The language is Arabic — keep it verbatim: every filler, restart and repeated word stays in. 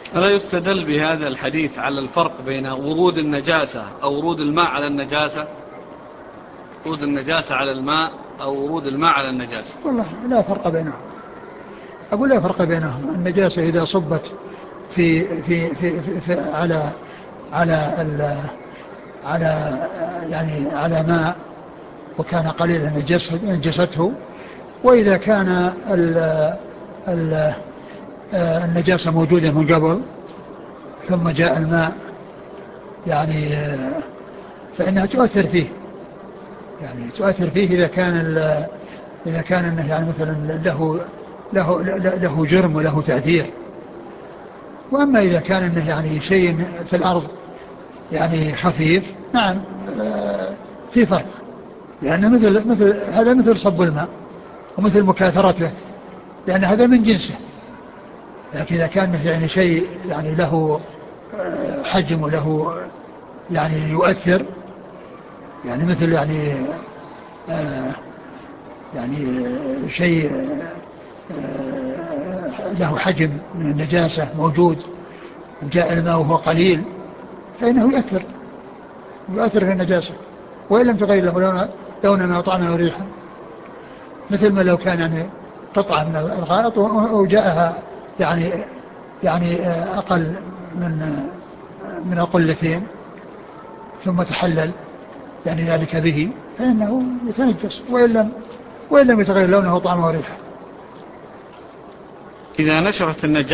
ألا يستدل بهذا الحديث على الفرق بين ورود النجاسة أو ورود الماء على النجاسة؟ ورود النجاسة على الماء أو ورود الماء على النجاسة؟ والله لا فرق بينهم. أقول لا فرق بينهم. النجاسة إذا صبت في في في, في, في على على ال على يعني على ماء وكان قليلا نجسته، وإذا كان ال ال النجاسة موجودة من قبل ثم جاء الماء يعني فإنها تؤثر فيه، يعني تؤثر فيه إذا كان إذا كان إنه يعني مثلا له له له جرم وله تأثير. وأما إذا كان إنه يعني شيء في الأرض يعني خفيف، نعم في فرق، لأن مثل مثل هذا مثل صب الماء ومثل مكاثرته، لأن هذا من جنسه. لكن إذا كان يعني شيء يعني له حجم وله يعني يؤثر، يعني مثل يعني آه يعني شيء آه له حجم من النجاسة موجود وجاء الماء وهو قليل، فإنه يؤثر يؤثر في النجاسة وإن لم تغير له لونا وطعما وريحا. مثل ما لو كان يعني قطعة من الغائط وجاءها يعني يعني أقل من من القلتين ثم تحلل يعني ذلك به، فإنه يتنجس وإن لم وإن لم يتغير لونه وطعمه وريحه. إذا نشرت النجاسة